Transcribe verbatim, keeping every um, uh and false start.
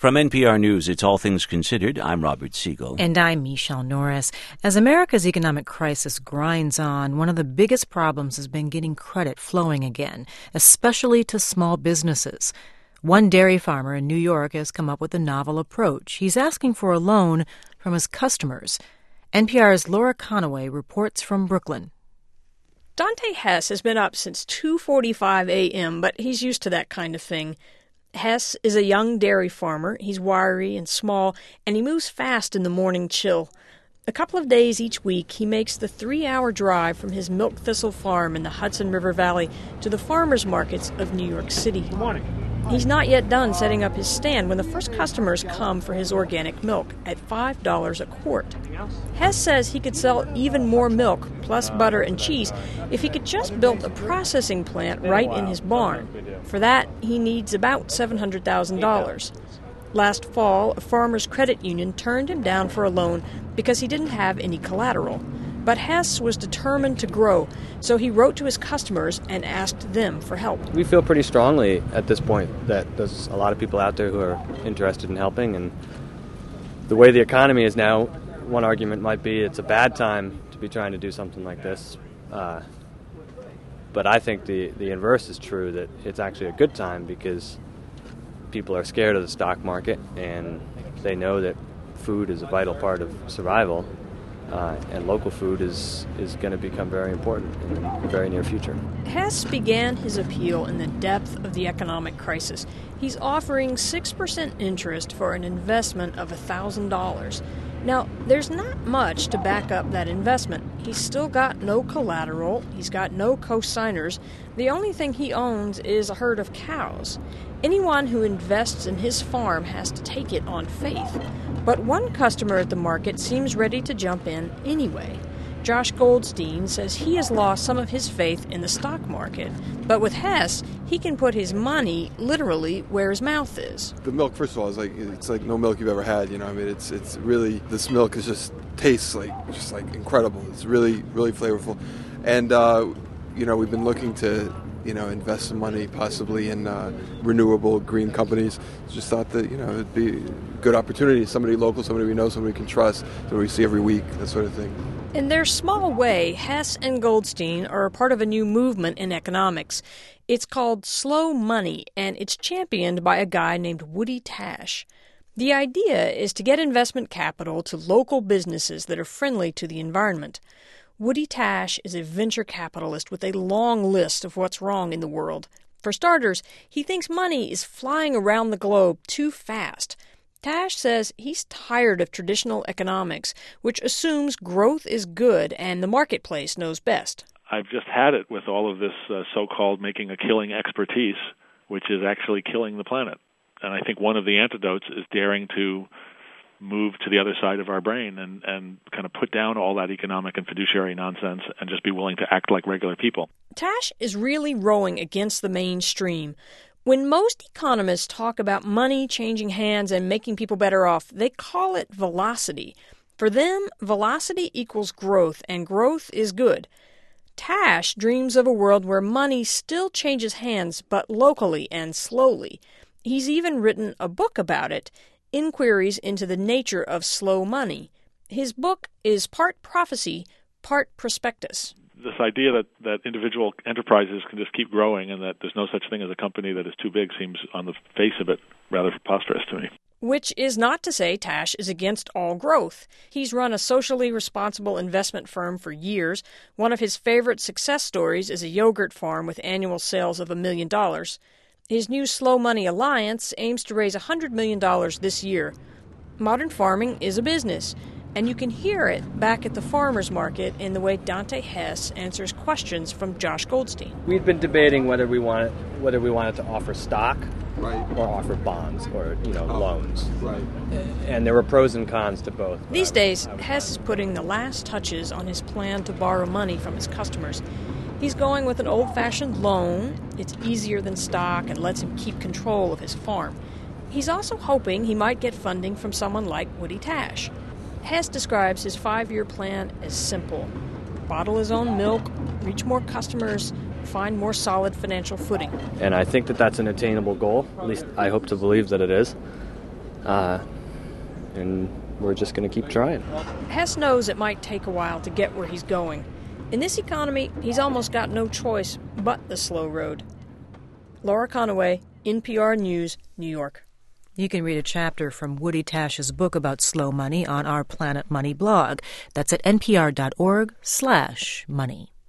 From N P R News, it's All Things Considered. I'm Robert Siegel. And I'm Michelle Norris. As America's economic crisis grinds on, one of the biggest problems has been getting credit flowing again, especially to small businesses. One dairy farmer in New York has come up with a novel approach. He's asking for a loan from his customers. N P R's Laura Conaway reports from Brooklyn. Dante Hess has been up since two forty-five a.m., but he's used to that kind of thing. Hess is a young dairy farmer. He's wiry and small, and he moves fast in the morning chill. A couple of days each week, he makes the three-hour drive from his milk thistle farm in the Hudson River Valley to the farmers' markets of New York City. Good morning. He's not yet done setting up his stand when the first customers come for his organic milk at five dollars a quart. Hess says he could sell even more milk, plus butter and cheese, if he could just build a processing plant right in his barn. For that, he needs about seven hundred thousand dollars. Last fall, a farmers' credit union turned him down for a loan because he didn't have any collateral. But Hess was determined to grow, so he wrote to his customers and asked them for help. We feel pretty strongly at this point that there's a lot of people out there who are interested in helping, and the way the economy is now, one argument might be it's a bad time to be trying to do something like this. Uh, but I think the, the inverse is true, that it's actually a good time because people are scared of the stock market and they know that food is a vital part of survival. Uh, and local food is, is going to become very important in the very near future. Hess began his appeal in the depth of the economic crisis. He's offering six percent interest for an investment of one thousand dollars. Now, there's not much to back up that investment. He's still got no collateral. He's got no co-signers. The only thing he owns is a herd of cows. Anyone who invests in his farm has to take it on faith. But one customer at the market seems ready to jump in anyway. Josh Goldstein says he has lost some of his faith in the stock market. But with Hess, he can put his money literally where his mouth is. The milk, first of all, is like it's like no milk you've ever had. You know, I mean, it's it's really, this milk is just tastes like just like incredible. It's really really flavorful, and uh, you know, we've been looking to you know invest some money possibly in uh, renewable green companies. Just thought that you know it'd be a good opportunity. Somebody local, somebody we know, somebody we can trust, somebody we see every week, that sort of thing. In their small way, Hess and Goldstein are a part of a new movement in economics. It's called Slow Money, and it's championed by a guy named Woody Tash. The idea is to get investment capital to local businesses that are friendly to the environment. Woody Tash is a venture capitalist with a long list of what's wrong in the world. For starters, he thinks money is flying around the globe too fast. Tash says he's tired of traditional economics, which assumes growth is good and the marketplace knows best. I've just had it with all of this uh, so-called making a killing expertise, which is actually killing the planet. And I think one of the antidotes is daring to move to the other side of our brain and, and kind of put down all that economic and fiduciary nonsense and just be willing to act like regular people. Tash is really rowing against the mainstream. When most economists talk about money changing hands and making people better off, they call it velocity. For them, velocity equals growth, and growth is good. Tash dreams of a world where money still changes hands, but locally and slowly. He's even written a book about it, Inquiries into the Nature of Slow Money. His book is part prophecy, part prospectus. This idea that, that individual enterprises can just keep growing and that there's no such thing as a company that is too big seems, on the face of it, rather preposterous to me. Which is not to say Tash is against all growth. He's run a socially responsible investment firm for years. One of his favorite success stories is a yogurt farm with annual sales of a million dollars. His new Slow Money Alliance aims to raise one hundred million dollars this year. Modern farming is a business, and you can hear it back at the farmers market in the way Dante Hess answers questions from Josh Goldstein. We've been debating whether we wanted whether we wanted to offer stock, right, or offer bonds, or you know, oh, loans. Right. And there were pros and cons to both. These days, Hess is putting the last touches on his plan to borrow money from his customers. He's going with an old-fashioned loan. It's easier than stock and lets him keep control of his farm. He's also hoping he might get funding from someone like Woody Tash. Hess describes his five-year plan as simple. Bottle his own milk, reach more customers, find more solid financial footing. And I think that that's an attainable goal. At least I hope to believe that it is. uh, and we're just going to keep trying. Hess knows it might take a while to get where he's going. In this economy, he's almost got no choice but the slow road. Laura Conaway, N P R News, New York. You can read a chapter from Woody Tash's book about slow money on our Planet Money blog. That's at npr.org slash money.